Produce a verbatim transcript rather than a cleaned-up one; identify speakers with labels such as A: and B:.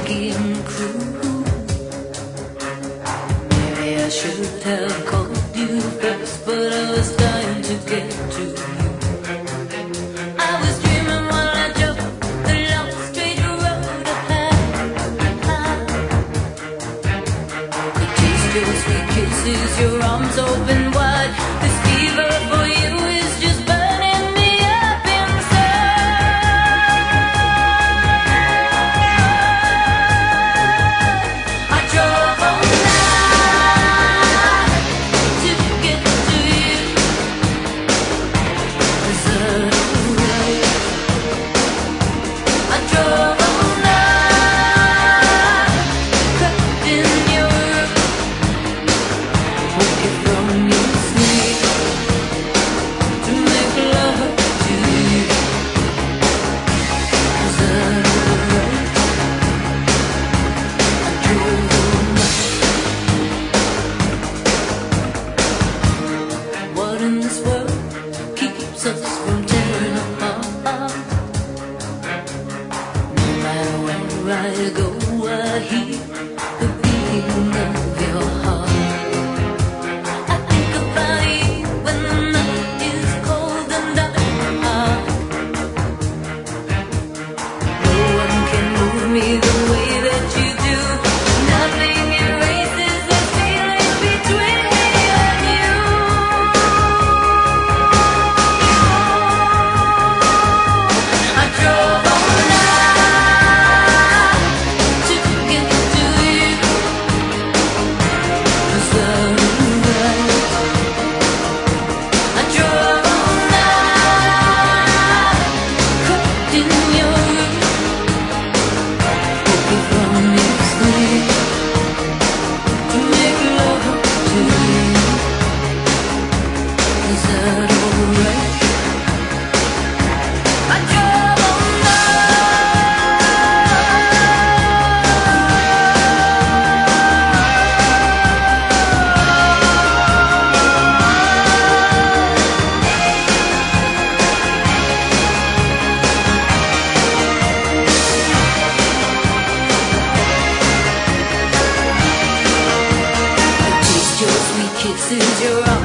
A: funky and cruel. Maybe I should have called you first, but I was dying to get to you. I was dreaming while I drove the long straight road ahead. The taste your sweet kisses, your arms open wide. This fever for you is just burning me up inside. I drove all night to get to you. Is that alright? I drove all night, crept in your room, woke you from your sleep to make love to you. Is that alright? I drove all night. What in this world keeps us from tearing apart? No matter where I go, I hear the beating of your heart. I think about you when the night is cold and dark. No one can move me the way that you do. Nothing erases this feeling between me and you. I drove all night to get to you. Is that alright? I drove all night, crept in your room, woke you from your sleep to make love to you. Is that alright? I drove all I taste your sweet kisses, your arms